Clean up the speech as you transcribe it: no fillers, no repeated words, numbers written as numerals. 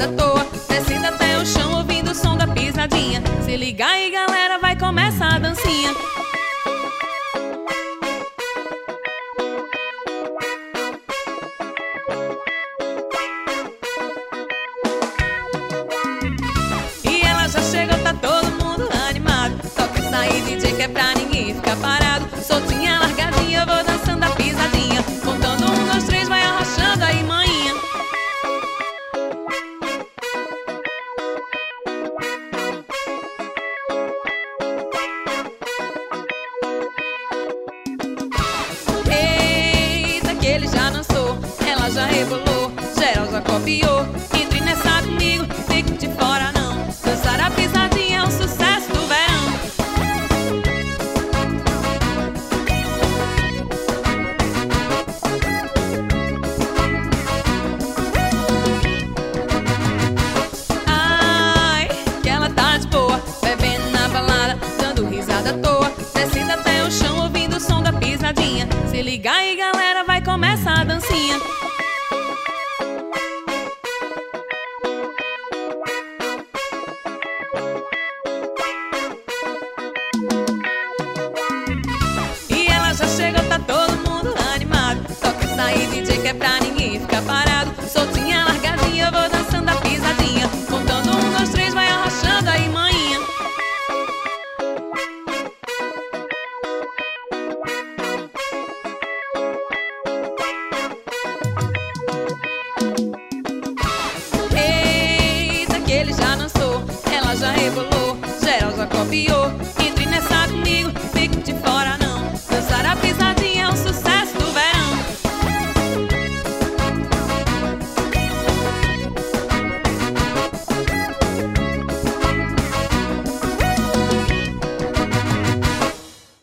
risada à toa, descendo até o chão ouvindo o som da pisadinha. Se liga aí, galera, vai começar a dancinha. E ela já chegou, tá todo mundo animado. Toca essa aí, DJ, que é pra ninguém ficar parado. Soltinha, largadinha, eu vou dançando a pisadinha. Contando 1, 2, 3, vai arrochando aí, manhinha. Eita, que ele já dançou, ela já rebolou, geral já copiou. Entre nessa comigo, fique de fora não. Dançar a pisadinha é um sucesso do verão. Ai, que ela tá de boa, bebendo na balada, dando risada à toa, descendo até o chão ouvindo o som da pisadinha. Se liga aí, galera, vai começar a dancinha. E ela já chegou, tá todo mundo animado. Toca essa aí, DJ, que é pra ninguém ficar parado. Soltinha, largadinha, eu vou dançando a pisadinha. Contando 1, 2, 3, vai arrochando aí, manhinha. Eita, que ele já dançou, ela já rebolou, geral já copiou.